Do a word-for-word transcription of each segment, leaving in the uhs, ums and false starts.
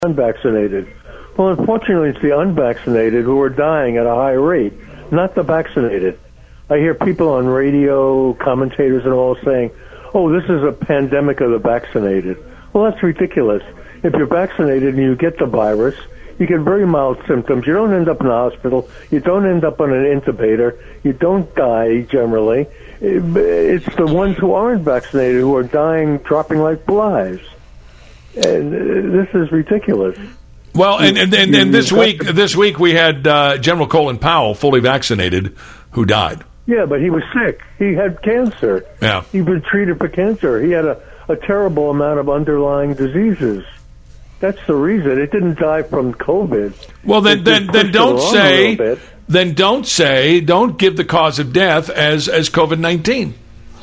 unvaccinated. Well, unfortunately, it's the unvaccinated who are dying at a high rate, not the vaccinated. I hear people on radio, commentators and all saying, oh, this is a pandemic of the vaccinated. Well, that's ridiculous. If you're vaccinated and you get the virus, you get very mild symptoms. You don't end up in the hospital. You don't end up on an intubator. You don't die, generally. It's the ones who aren't vaccinated who are dying, dropping like flies. And this is ridiculous. Well, and and, and, and this week, this week we had uh, General Colin Powell, fully vaccinated, who died. Yeah, but he was sick. He had cancer. Yeah, he'd been treated for cancer. He had a, a terrible amount of underlying diseases. That's the reason. It didn't die from COVID. Well, then, then, then don't say, then don't say, don't give the cause of death as as COVID nineteen.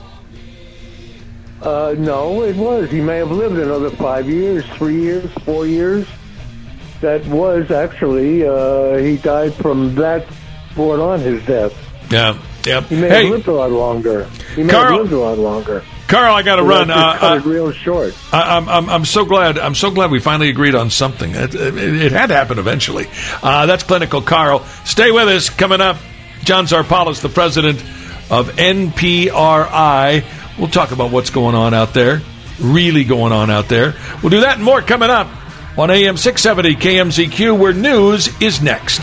Uh, no, it was. He may have lived another five years, three years, four years. That was actually, uh, he died from that brought on his death. Yeah, yeah. He may hey, have lived a lot longer. He may Carl, have lived a lot longer. Carl, I got to run. Uh, cut uh, it real short. I, I'm, I'm, I'm so glad. I'm so glad we finally agreed on something. It, it, it had to happen eventually. Uh, that's Clinical Carl. Stay with us. Coming up, John Zarpalis, the president of N P R I. We'll talk about what's going on out there, really going on out there. We'll do that and more coming up on A M six seventy K M Z Q, where news is next.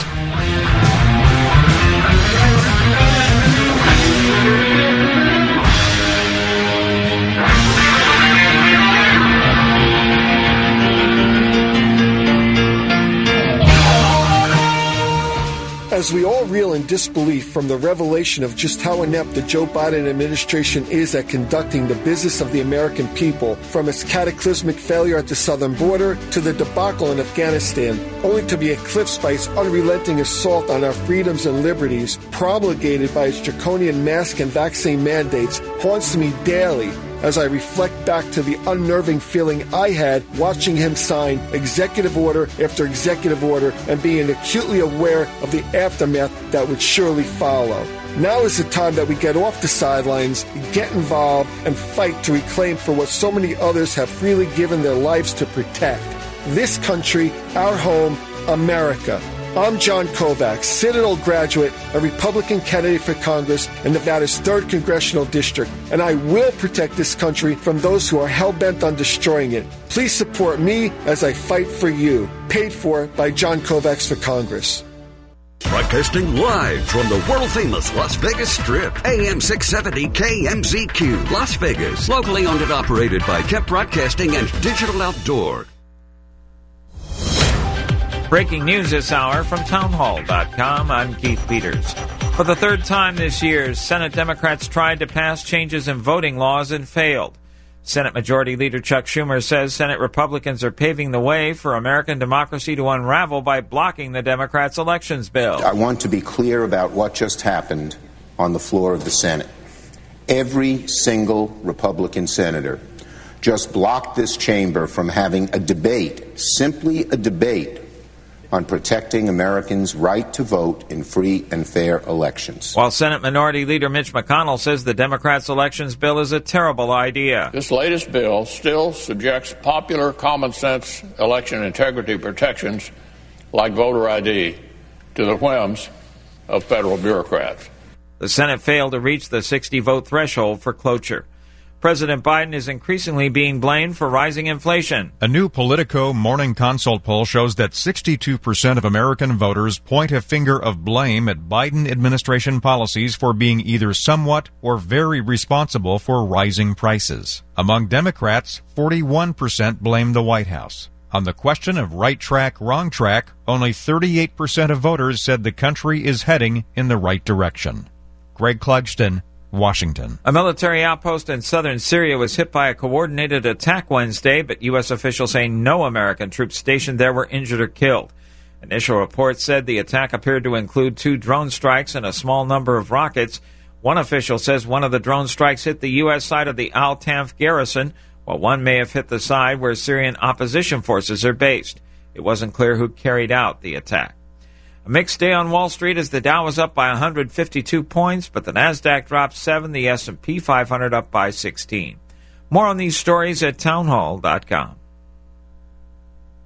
As we all reel in disbelief from the revelation of just how inept the Joe Biden administration is at conducting the business of the American people, from its cataclysmic failure at the southern border to the debacle in Afghanistan, only to be eclipsed by its unrelenting assault on our freedoms and liberties, promulgated by its draconian mask and vaccine mandates, haunts me daily as I reflect back to the unnerving feeling I had watching him sign executive order after executive order and being acutely aware of the aftermath that would surely follow. Now is the time that we get off the sidelines, get involved, and fight to reclaim for what so many others have freely given their lives to protect. This country, our home, America. I'm John Kovacs, Citadel graduate, a Republican candidate for Congress in Nevada's third Congressional District, and I will protect this country from those who are hell-bent on destroying it. Please support me as I fight for you. Paid for by John Kovacs for Congress. Broadcasting live from the world-famous Las Vegas Strip. A M six seventy K M Z Q, Las Vegas. Locally owned and operated by Kemp Broadcasting and Digital Outdoor. Breaking news this hour from townhall dot com. I'm Keith Peters. For the third time this year, Senate Democrats tried to pass changes in voting laws and failed. Senate Majority Leader Chuck Schumer says Senate Republicans are paving the way for American democracy to unravel by blocking the Democrats' elections bill. I want to be clear about what just happened on the floor of the Senate. Every single Republican senator just blocked this chamber from having a debate, simply a debate, on protecting Americans' right to vote in free and fair elections. While Senate Minority Leader Mitch McConnell says the Democrats' elections bill is a terrible idea. This latest bill still subjects popular common sense election integrity protections like voter I D to the whims of federal bureaucrats. The Senate failed to reach the sixty-vote threshold for cloture. President Biden is increasingly being blamed for rising inflation. A new Politico Morning Consult poll shows that sixty-two percent of American voters point a finger of blame at Biden administration policies for being either somewhat or very responsible for rising prices. Among Democrats, forty-one percent blame the White House. On the question of right track, wrong track, only thirty-eight percent of voters said the country is heading in the right direction. Greg Clugston, Washington. A military outpost in southern Syria was hit by a coordinated attack Wednesday, but U S officials say no American troops stationed there were injured or killed. Initial reports said the attack appeared to include two drone strikes and a small number of rockets. One official says one of the drone strikes hit the U S side of the Al-Tanf garrison, while one may have hit the side where Syrian opposition forces are based. It wasn't clear who carried out the attack. A mixed day on Wall Street as the Dow was up by one hundred fifty-two points, but the Nasdaq dropped seven, the S and P five hundred up by sixteen. More on these stories at townhall dot com.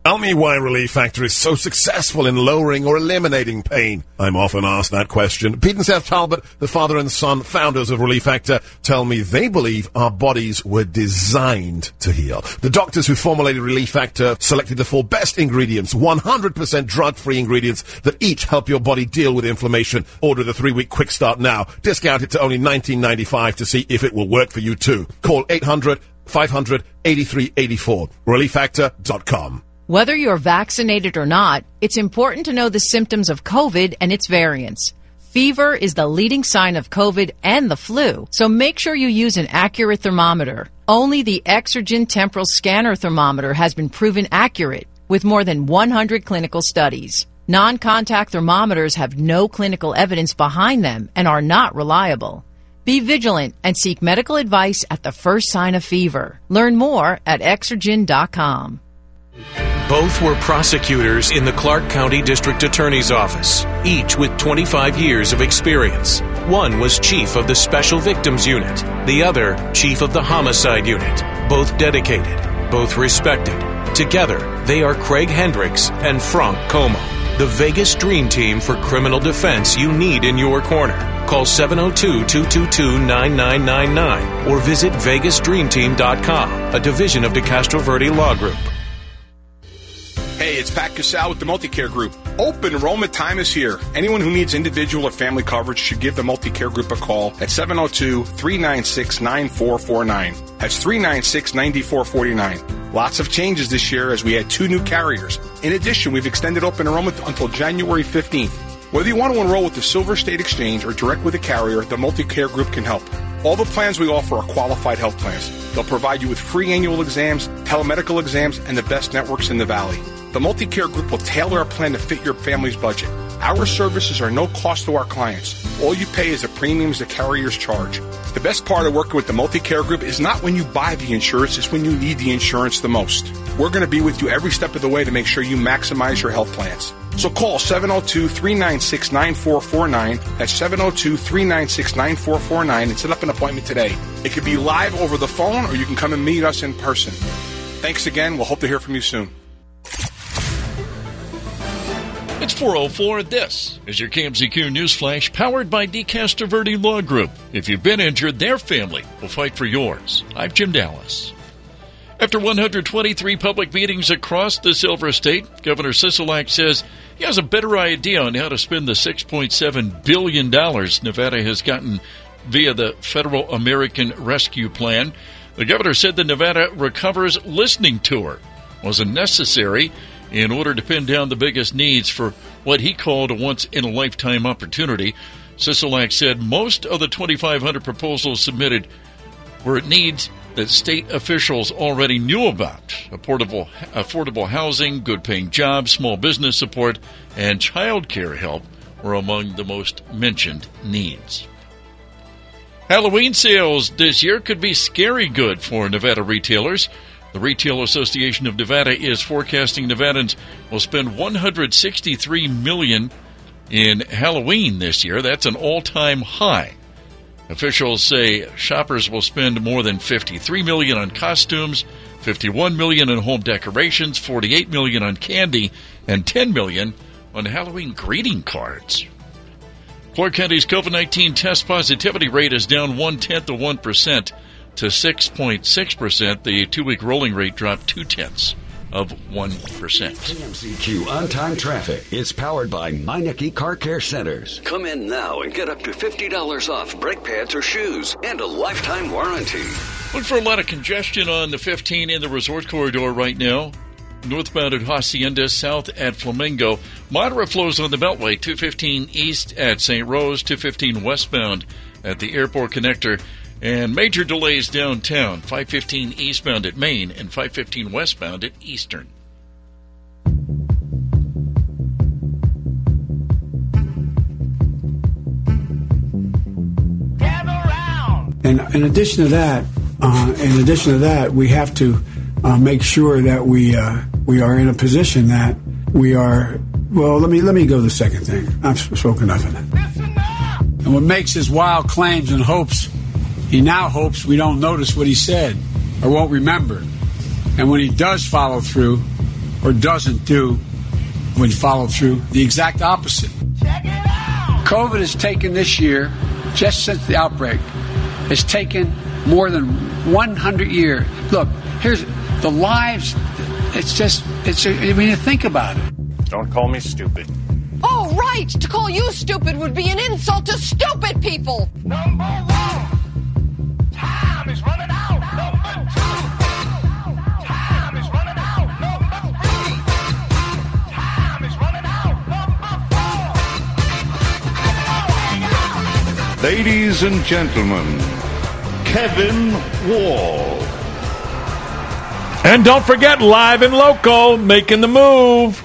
Tell me why Relief Factor is so successful in lowering or eliminating pain. I'm often asked that question. Pete and Seth Talbot, the father and son founders of Relief Factor, tell me they believe our bodies were designed to heal. The doctors who formulated Relief Factor selected the four best ingredients, one hundred percent drug-free ingredients that each help your body deal with inflammation. Order the three-week quick start now. Discount it to only nineteen ninety-five to see if it will work for you too. Call eight hundred, five hundred, eighty-three eighty-four. relief factor dot com. Whether you're vaccinated or not, it's important to know the symptoms of COVID and its variants. Fever is the leading sign of COVID and the flu, so make sure you use an accurate thermometer. Only the Exergen Temporal Scanner Thermometer has been proven accurate with more than one hundred clinical studies. Non-contact thermometers have no clinical evidence behind them and are not reliable. Be vigilant and seek medical advice at the first sign of fever. Learn more at exergen dot com. Both were prosecutors in the Clark County District Attorney's Office, each with twenty-five years of experience. One was chief of the Special Victims Unit, the other chief of the Homicide Unit. Both dedicated, both respected. Together, they are Craig Hendricks and Frank Como, the Vegas dream team for criminal defense you need in your corner. Call seven oh two, two two two, nine nine nine nine or visit vegas dream team dot com, a division of DeCastro Verde Law Group. Hey, it's Pat Casal with the Multicare Group. Open enrollment time is here. Anyone who needs individual or family coverage should give the Multicare Group a call at seven oh two, three nine six, nine four four nine. That's three nine six, nine four four nine. Lots of changes this year as we add two new carriers. In addition, we've extended open enrollment until January fifteenth. Whether you want to enroll with the Silver State Exchange or direct with a carrier, the Multicare Group can help. All the plans we offer are qualified health plans. They'll provide you with free annual exams, telemedical exams, and the best networks in the Valley. The Multicare Group will tailor a plan to fit your family's budget. Our services are no cost to our clients. All you pay is the premiums the carriers charge. The best part of working with the Multicare Group is not when you buy the insurance, it's when you need the insurance the most. We're going to be with you every step of the way to make sure you maximize your health plans. So call seven oh two, three nine six, nine four four nine. That's seven oh two, three nine six, nine four four nine and set up an appointment today. It could be live over the phone or you can come and meet us in person. Thanks again. We'll hope to hear from you soon. It's four oh four. This is your K M Z Q News Flash, powered by DeCastro Verde Law Group. If you've been injured, their family will fight for yours. I'm Jim Dallas. After one hundred twenty-three public meetings across the Silver State, Governor Sisolak says he has a better idea on how to spend the six point seven billion dollars Nevada has gotten via the Federal American Rescue Plan. The governor said the Nevada Recovers Listening Tour wasn't necessary in order to pin down the biggest needs for what he called a once-in-a-lifetime opportunity. Sisolak said most of the twenty-five hundred proposals submitted were needs that state officials already knew about. Affordable, affordable housing, good-paying jobs, small business support, and child care help were among the most mentioned needs. Halloween sales this year could be scary good for Nevada retailers. The Retail Association of Nevada is forecasting Nevadans will spend one hundred sixty-three million dollars in Halloween this year. That's an all-time high. Officials say shoppers will spend more than fifty-three million dollars on costumes, fifty-one million dollars on home decorations, forty-eight million dollars on candy, and ten million dollars on Halloween greeting cards. Clark County's COVID nineteen test positivity rate is down one-tenth of one percent to six point six percent. The two-week rolling rate dropped two-tenths of one percent. K M Z Q On-Time Traffic is powered by Meineke Car Care Centers. Come in now and get up to fifty dollars off brake pads or shoes and a lifetime warranty. Look for a lot of congestion on the fifteen in the Resort Corridor right now. Northbound at Hacienda, south at Flamingo. Moderate flows on the Beltway, two fifteen east at Saint Rose, two fifteen westbound at the Airport Connector. And major delays downtown, five fifteen eastbound at Main and five fifteen westbound at Eastern. And in addition to that, uh, in addition to that, we have to uh, make sure that we uh, we are in a position that we are. Well, let me let me go to the second thing. I've spoken enough of it. And what makes his wild claims and hopes, he now hopes we don't notice what he said or won't remember. And when he does follow through, or doesn't do when followed through the exact opposite. Check it out! COVID has taken this year, just since the outbreak, has taken more than one hundred years. Look, here's the lives. It's just, it's. I mean, think about it. Don't call me stupid. Oh, right. To call you stupid would be an insult to stupid people. Number one, time is running out. Number two, time is running out. Number three, time is running out. Number four. Ladies and gentlemen, Kevin Wall. And don't forget, live and local, making the move.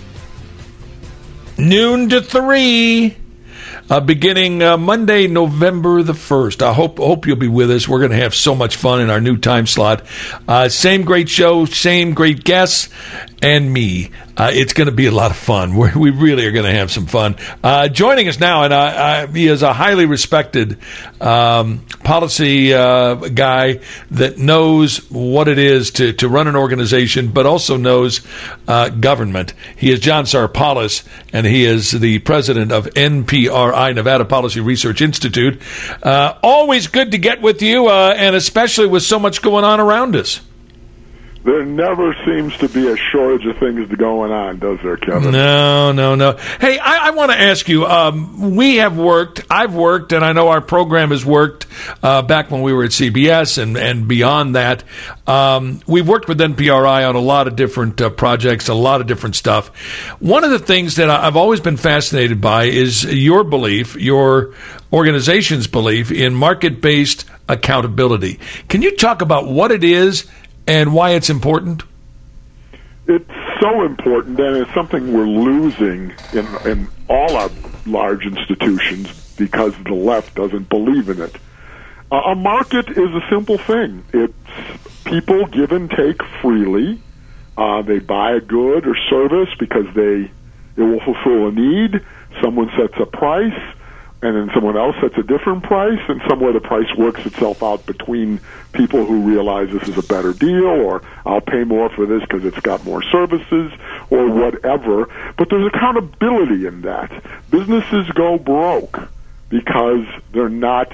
Noon to three, uh, beginning uh, Monday, November the first. I hope hope you'll be with us. We're going to have so much fun in our new time slot. Uh, same great show, same great guests, and me. Uh, it's going to be a lot of fun. We're, we really are going to have some fun. Uh, joining us now, and I, I, he is a highly respected um, policy uh, guy that knows what it is to, to run an organization, but also knows uh, government. He is John Sarpalis, and he is the president of N P R I, Nevada Policy Research Institute. Uh, always good to get with you, uh, and especially with so much going on around us. There never seems to be a shortage of things going on, does there, Kevin? No, no, no. Hey, I, I want to ask you, um, we have worked, I've worked, and I know our program has worked uh, back when we were at C B S and, and beyond that. Um, we've worked with N P R I on a lot of different uh, projects, a lot of different stuff. One of the things that I've always been fascinated by is your belief, your organization's belief in market-based accountability. Can you talk about what it is and why it's important? It's so important, and it's something we're losing in, in all our large institutions because the left doesn't believe in it. Uh, a market is a simple thing. It's people give and take freely. Uh, they buy a good or service because they it will fulfill a need. Someone sets a price, and then someone else sets a different price, and somewhere the price works itself out between people who realize this is a better deal, or I'll pay more for this because it's got more services, or whatever. But there's accountability in that. Businesses go broke because they're not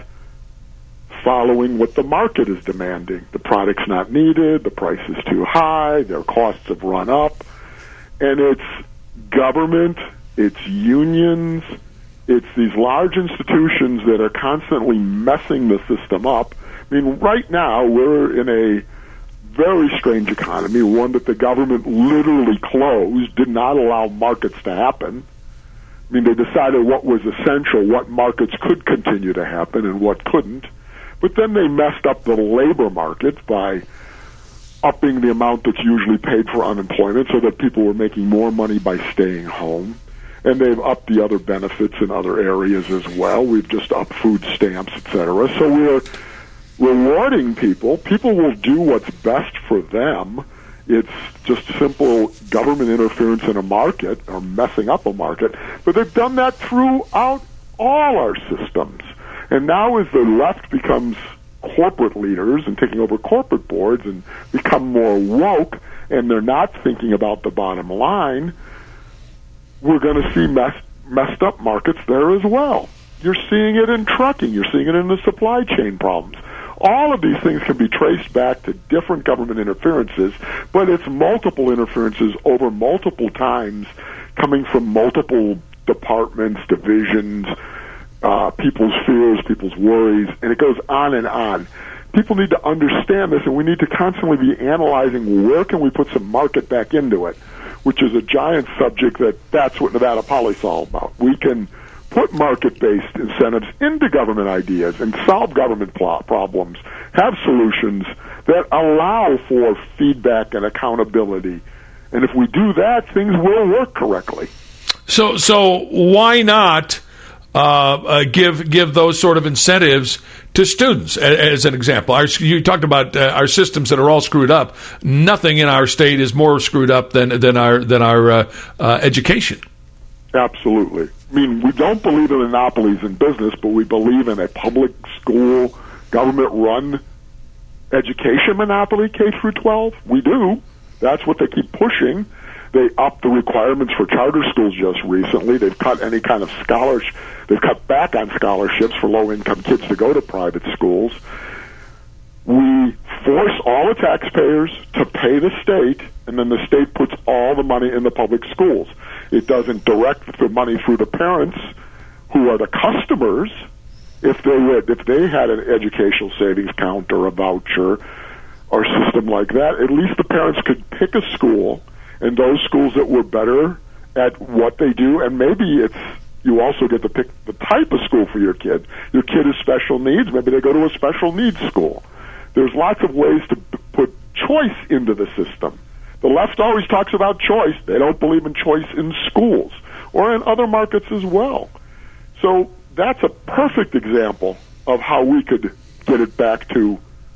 following what the market is demanding. The product's not needed, the price is too high, their costs have run up, and it's government, it's unions, it's these large institutions that are constantly messing the system up. I mean, right now, we're in a very strange economy, one that the government literally closed, did not allow markets to happen. I mean, they decided what was essential, what markets could continue to happen and what couldn't. But then they messed up the labor market by upping the amount that's usually paid for unemployment so that people were making more money by staying home. And they've upped the other benefits in other areas as well. We've just upped food stamps, et cetera. So we're rewarding people. People will do what's best for them. It's just simple government interference in a market or messing up a market. But they've done that throughout all our systems. And now as the left becomes corporate leaders and taking over corporate boards and become more woke, and they're not thinking about the bottom line, we're going to see mess, messed up markets there as well. You're seeing it in trucking. You're seeing it in the supply chain problems. All of these things can be traced back to different government interferences, but it's multiple interferences over multiple times coming from multiple departments, divisions, uh, people's fears, people's worries, and it goes on and on. People need to understand this, and we need to constantly be analyzing where can we put some market back into it, which is a giant subject that that's what Nevada Policy is all about. We can put market-based incentives into government ideas and solve government pl- problems, have solutions that allow for feedback and accountability. And if we do that, things will work correctly. So, so why not uh, uh, give give those sort of incentives to students, as an example? Our, you talked about uh, our systems that are all screwed up. Nothing in our state is more screwed up than than our than our uh, uh, education. Absolutely. I mean, we don't believe in monopolies in business, but we believe in a public school, government-run education monopoly, K through twelve. We do. That's what they keep pushing. They upped the requirements for charter schools just recently. They've cut any kind of scholarship. They've cut back on scholarships for low-income kids to go to private schools. We force all the taxpayers to pay the state, and then the state puts all the money in the public schools. It doesn't direct the money through the parents, who are the customers. If they would, if they had an educational savings account or a voucher or system like that, at least the parents could pick a school, and those schools that were better at what they do, and maybe it's you also get to pick the type of school for your kid. Your kid has special needs. Maybe they go to a special needs school. There's lots of ways to p- put choice into the system. The left always talks about choice. They don't believe in choice in schools or in other markets as well. So that's a perfect example of how we could get it back to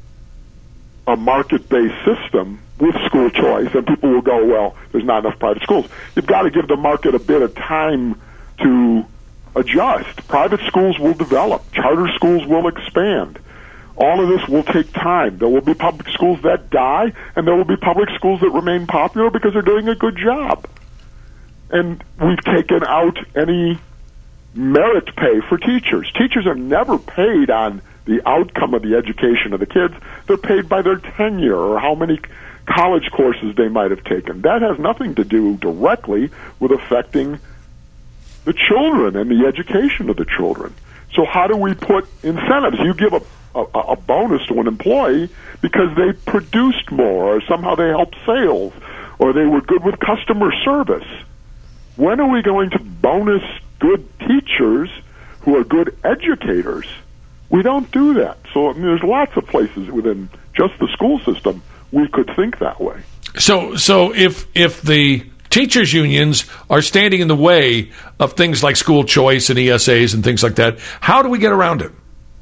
a market-based system with school choice. And people will go, well, there's not enough private schools. You've got to give the market a bit of time to adjust. Private schools will develop. Charter schools will expand. All of this will take time. There will be public schools that die, and there will be public schools that remain popular because they're doing a good job. And we've taken out any merit pay for teachers. Teachers are never paid on the outcome of the education of the kids. They're paid by their tenure or how many college courses they might have taken. That has nothing to do directly with affecting the children and the education of the children. So how do we put incentives? You give a A, a bonus to an employee because they produced more, or somehow they helped sales, or they were good with customer service. When are we going to bonus good teachers who are good educators? We don't do that. So I mean, there's lots of places within just the school system we could think that way. So, so if if the teachers' unions are standing in the way of things like school choice and E S As and things like that, how do we get around it?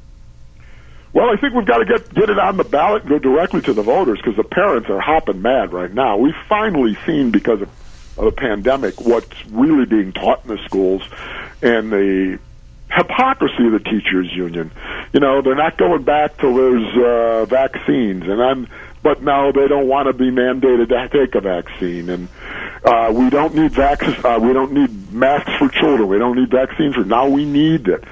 Well, I think we've got to get get it on the ballot and go directly to the voters because the parents are hopping mad right now. We've finally seen, because of, of the pandemic, what's really being taught in the schools and the hypocrisy of the teachers' union. You know, they're not going back till there's uh, vaccines, and I'm, but now they don't want to be mandated to take a vaccine, and uh, we don't need vac- uh, we don't need masks for children. We don't need vaccines for now. We need it.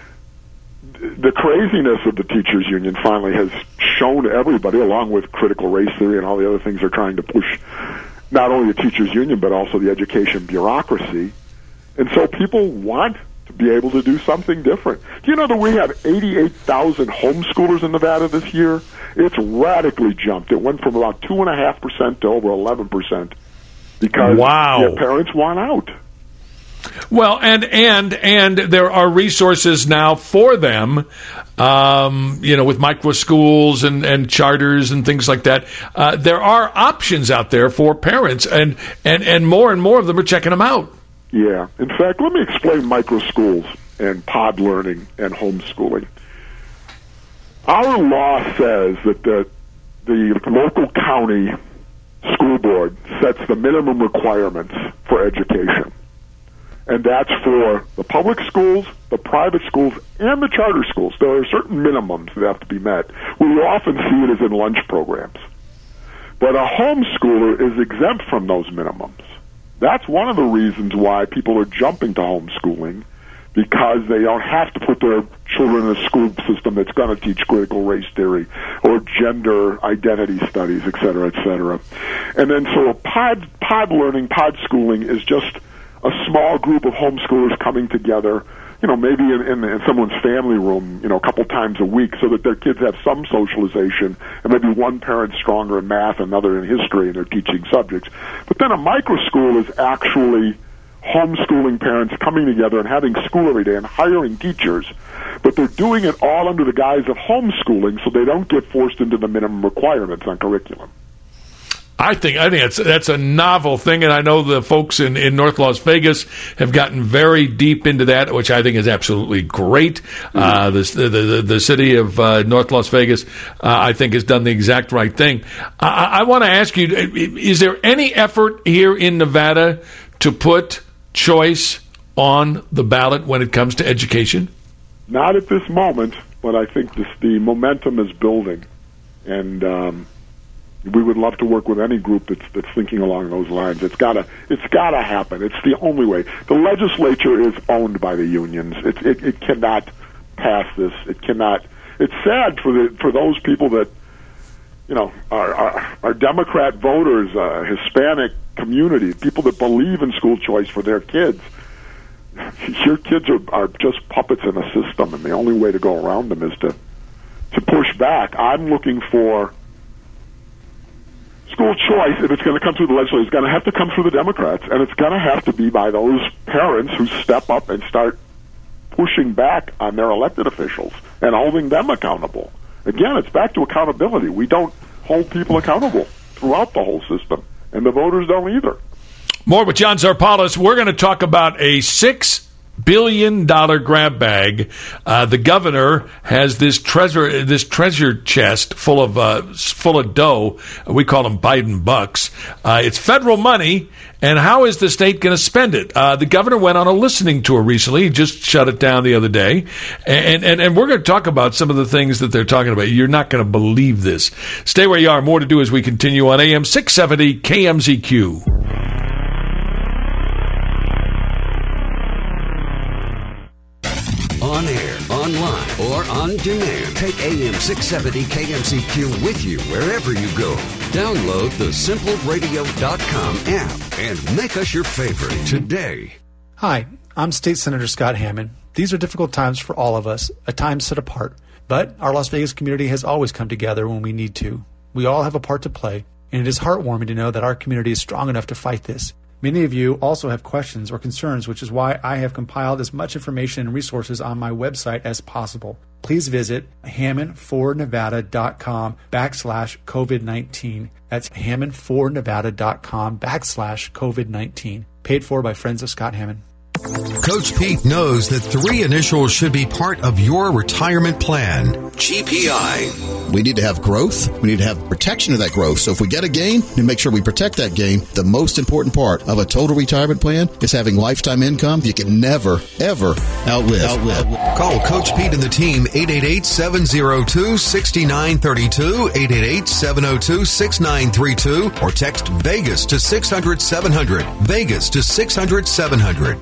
The craziness of the teachers' union finally has shown everybody, along with critical race theory and all the other things they're trying to push, not only the teachers' union, but also the education bureaucracy. And so people want to be able to do something different. Do you know that we have eighty-eight thousand homeschoolers in Nevada this year? It's radically jumped. It went from about two point five percent to over eleven percent because wow. their parents want out. Well, and and and there are resources now for them, um, you know, with micro schools and, and charters and things like that. Uh, there are options out there for parents, and, and, and more and more of them are checking them out. Yeah. In fact, let me explain micro schools and pod learning and homeschooling. Our law says that the the local county school board sets the minimum requirements for education. And that's for the public schools, the private schools, and the charter schools. There are certain minimums that have to be met. We often see it as in lunch programs. But a homeschooler is exempt from those minimums. That's one of the reasons why people are jumping to homeschooling, because they don't have to put their children in a school system that's going to teach critical race theory or gender identity studies, et cetera, et cetera. And then so pod, pod learning, pod schooling is just a small group of homeschoolers coming together, you know, maybe in, in, in someone's family room, you know, a couple times a week so that their kids have some socialization, and maybe one parent's stronger in math, another in history, and they're teaching subjects. But then a micro school is actually homeschooling parents coming together and having school every day and hiring teachers, but they're doing it all under the guise of homeschooling so they don't get forced into the minimum requirements on curriculum. I think I think that's that's a novel thing, and I know the folks in, in North Las Vegas have gotten very deep into that, which I think is absolutely great. Mm-hmm. Uh, the, the the city of uh, North Las Vegas, uh, I think, has done the exact right thing. I, I want to ask you: is there any effort here in Nevada to put choice on the ballot when it comes to education? Not at this moment, but I think this, the momentum is building, and. Um, We would love to work with any group that's that's thinking along those lines. It's gotta it's gotta happen. It's the only way. The legislature is owned by the unions. It it, it cannot pass this. It cannot. It's sad for the for those people that, you know, our our, our Democrat voters, uh, Hispanic community, people that believe in school choice for their kids. Your kids are, are just puppets in a system, and the only way to go around them is to to push back. I'm looking for school choice, if it's going to come through the legislature, it's going to have to come through the Democrats, and it's going to have to be by those parents who step up and start pushing back on their elected officials and holding them accountable. Again, it's back to accountability. We don't hold people accountable throughout the whole system, and the voters don't either. More with John Zarpalis. We're going to talk about a six billion dollar grab bag. Uh, the governor has this treasure, this treasure chest full of uh, full of dough. We call them Biden bucks. Uh, it's federal money, and how is the state going to spend it? Uh, the governor went on a listening tour recently. He just shut it down the other day, and and and we're going to talk about some of the things that they're talking about. You're not going to believe this. Stay where you are. More to do as we continue on A M six seventy K M Z Q. On air, online, or on demand. Take A M six seventy K M Z Q with you wherever you go. Download the simple radio dot com app and make us your favorite today. Hi, I'm State Senator Scott Hammond. These are difficult times for all of us, a time set apart. But our Las Vegas community has always come together when we need to. We all have a part to play, and it is heartwarming to know that our community is strong enough to fight this. Many of you also have questions or concerns, which is why I have compiled as much information and resources on my website as possible. Please visit hammond for nevada dot com backslash COVID nineteen. That's hammond for nevada dot com backslash COVID nineteen. Paid for by friends of Scott Hammond. Coach Pete knows that three initials should be part of your retirement plan. G P I. We need to have growth. We need to have protection of that growth. So if we get a gain, we make sure we protect that gain. The most important part of a total retirement plan is having lifetime income you can never, ever outlive. outlive. Call Coach Pete and the team eight eight eight, seven oh two, six nine three two, eight eight eight, seven oh two, six nine three two, or text Vegas to six hundred, seven hundred. Vegas to six hundred, seven hundred.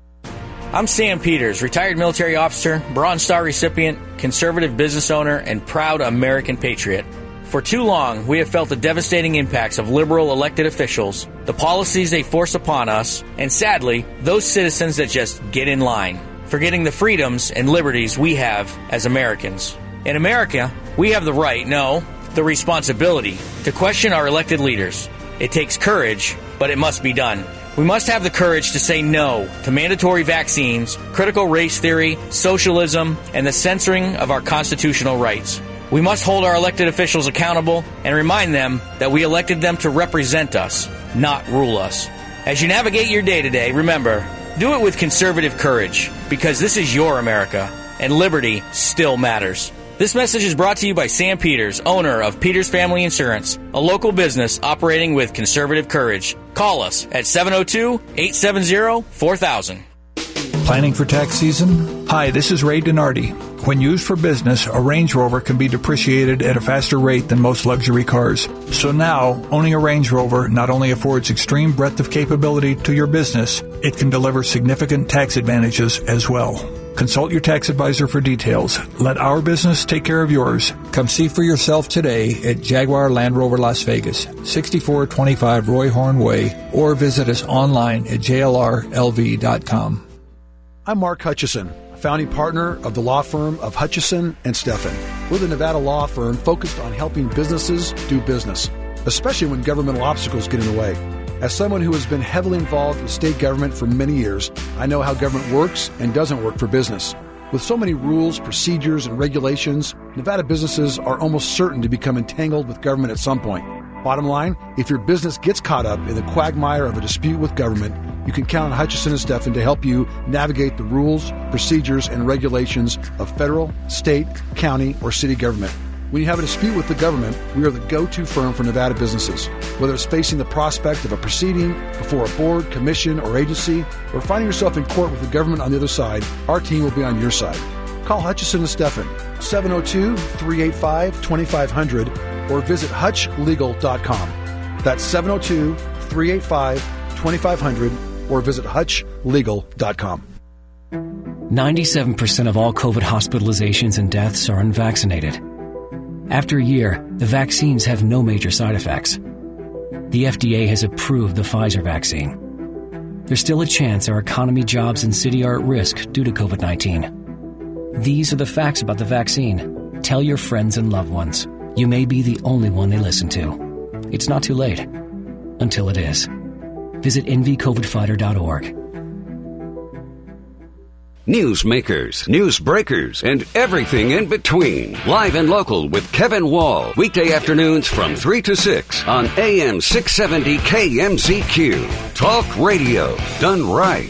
I'm Sam Peters, retired military officer, Bronze Star recipient, conservative business owner, and proud American patriot. For too long, we have felt the devastating impacts of liberal elected officials, the policies they force upon us, and sadly, those citizens that just get in line, forgetting the freedoms and liberties we have as Americans. In America, we have the right, no, the responsibility, to question our elected leaders. It takes courage, but it must be done. We must have the courage to say no to mandatory vaccines, critical race theory, socialism, and the censoring of our constitutional rights. We must hold our elected officials accountable and remind them that we elected them to represent us, not rule us. As you navigate your day-to-day, remember, do it with conservative courage, because this is your America, and liberty still matters. This message is brought to you by Sam Peters, owner of Peters Family Insurance, a local business operating with conservative courage. Call us at seven oh two, eight seven oh, four thousand. Planning for tax season? Hi, this is Ray Donardi. When used for business, a Range Rover can be depreciated at a faster rate than most luxury cars. So now, owning a Range Rover not only affords extreme breadth of capability to your business, it can deliver significant tax advantages as well. Consult your tax advisor for details. Let our business take care of yours. Come see for yourself today at Jaguar Land Rover Las Vegas, sixty-four twenty-five Roy Horn Way, or visit us online at j l r l v dot com. I'm Mark Hutchison, founding partner of the law firm of Hutchison and Steffen. We're the Nevada law firm focused on helping businesses do business, especially when governmental obstacles get in the way. As someone who has been heavily involved with state government for many years, I know how government works and doesn't work for business. With so many rules, procedures, and regulations, Nevada businesses are almost certain to become entangled with government at some point. Bottom line, if your business gets caught up in the quagmire of a dispute with government, you can count on Hutchison and Steffen to help you navigate the rules, procedures, and regulations of federal, state, county, or city government. When you have a dispute with the government, we are the go-to firm for Nevada businesses. Whether it's facing the prospect of a proceeding before a board, commission, or agency, or finding yourself in court with the government on the other side, our team will be on your side. Call Hutchison and Steffen, seven oh two, three eight five, two five zero zero, or visit hutch legal dot com. That's seven oh two, three eight five, two five zero zero or visit hutch legal dot com. ninety-seven percent of all COVID hospitalizations and deaths are unvaccinated. After a year, the vaccines have no major side effects. The F D A has approved the Pfizer vaccine. There's still a chance our economy, jobs, and city are at risk due to COVID nineteen. These are the facts about the vaccine. Tell your friends and loved ones. You may be the only one they listen to. It's not too late. Until it is. Visit N V COVID fighter dot org. Newsmakers, news breakers, and everything in between. Live and local with Kevin Wall. Weekday afternoons from three to six on A M six seventy K M C Q. Talk radio done right.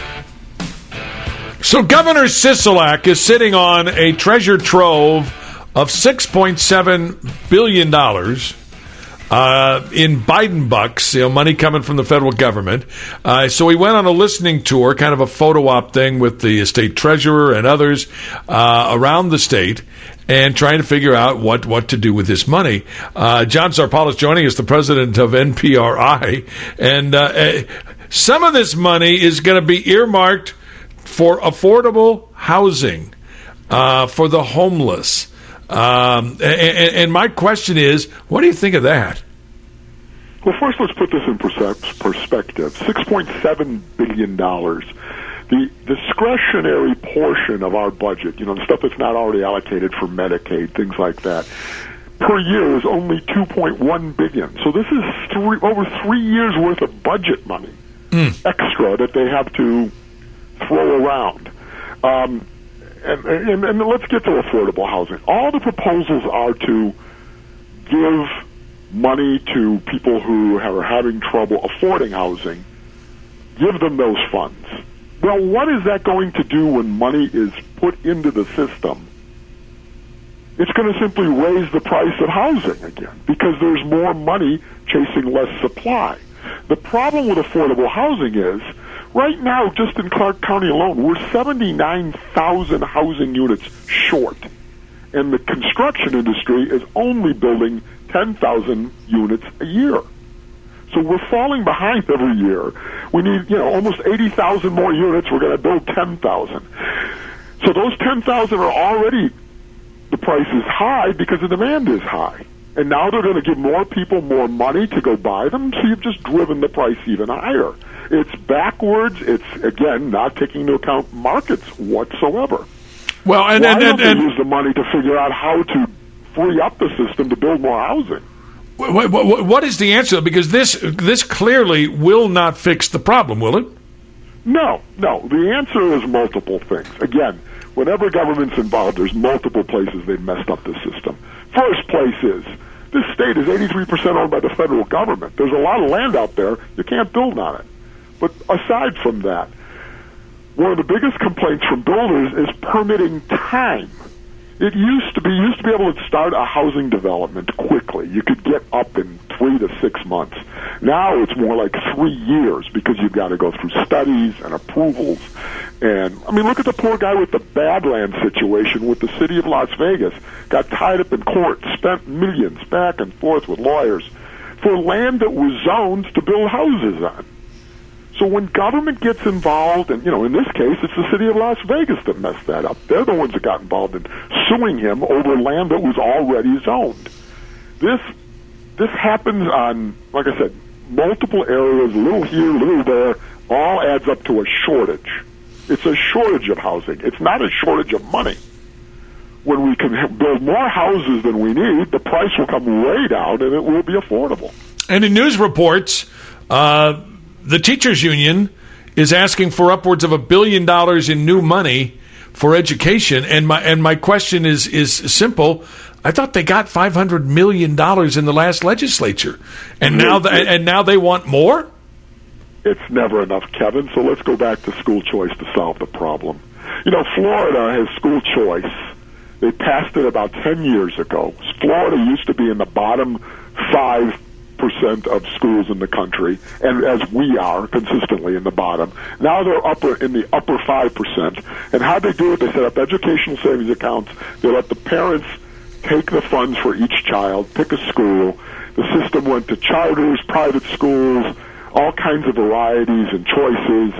So Governor Sisolak is sitting on a treasure trove of six point seven billion dollars. Uh, in Biden bucks, you know, money coming from the federal government. Uh, so he went on a listening tour, kind of a photo op thing with the state treasurer and others uh, around the state, and trying to figure out what, what to do with this money. Uh, John Zarpalis joining us, the president of N P R I, and uh, some of this money is going to be earmarked for affordable housing uh, for the homeless. Um, and, and my question is, what do you think of that? Well, first, let's put this in perspective. six point seven billion dollars. The discretionary portion of our budget, you know, the stuff that's not already allocated for Medicaid, things like that, per year is only two point one billion dollars. So this is three, over three years' worth of budget money mm. extra that they have to throw around. Um And, and, and let's get to affordable housing. All the proposals are to give money to people who are having trouble affording housing, give them those funds. Well, what is that going to do when money is put into the system? It's going to simply raise the price of housing again because there's more money chasing less supply. The problem with affordable housing is, right now, just in Clark County alone, we're seventy-nine thousand housing units short. And the construction industry is only building ten thousand units a year. So we're falling behind every year. We need, you know, almost eighty thousand more units. We're going to build ten thousand. So those ten thousand are already, the price is high because the demand is high. And now they're going to give more people more money to go buy them, so you've just driven the price even higher. It's backwards. It's, again, not taking into account markets whatsoever. Well, and, Why and, don't and, they use the money to figure out how to free up the system to build more housing? What, what, what is the answer? Because this this clearly will not fix the problem, will it? No, no. The answer is multiple things. Again, whenever government's involved, there's multiple places they've messed up the system. First place is, this state is eighty-three percent owned by the federal government. There's a lot of land out there. You can't build on it. But aside from that, one of the biggest complaints from builders is permitting time. It used to be used to be able to start a housing development quickly. You could get up in three to six months. Now it's more like three years because you've got to go through studies and approvals. And I mean, look at the poor guy with the Badlands situation with the city of Las Vegas. Got tied up in court, spent millions back and forth with lawyers for land that was zoned to build houses on. So when government gets involved, and, you know, in this case, it's the city of Las Vegas that messed that up. They're the ones that got involved in suing him over land that was already zoned. This this happens on, like I said, multiple areas, little here, little there, all adds up to a shortage. It's a shortage of housing. It's not a shortage of money. When we can build more houses than we need, the price will come way down and it will be affordable. And in news reports, uh, the teachers union is asking for upwards of a billion dollars in new money for education. And my and my question is is simple. I thought they got five hundred million dollars in the last legislature, and now the, and now they want more. It's never enough, Kevin. So let's go back to school choice to solve the problem. You know, Florida has school choice. They passed it about ten years ago. Florida used to be in the bottom five percent of schools in the country, and as we are consistently in the bottom. Now they're upper in the upper five percent. And how they do it? They set up educational savings accounts. They let the parents take the funds for each child, pick a school. The system went to charters, private schools, all kinds of varieties and choices.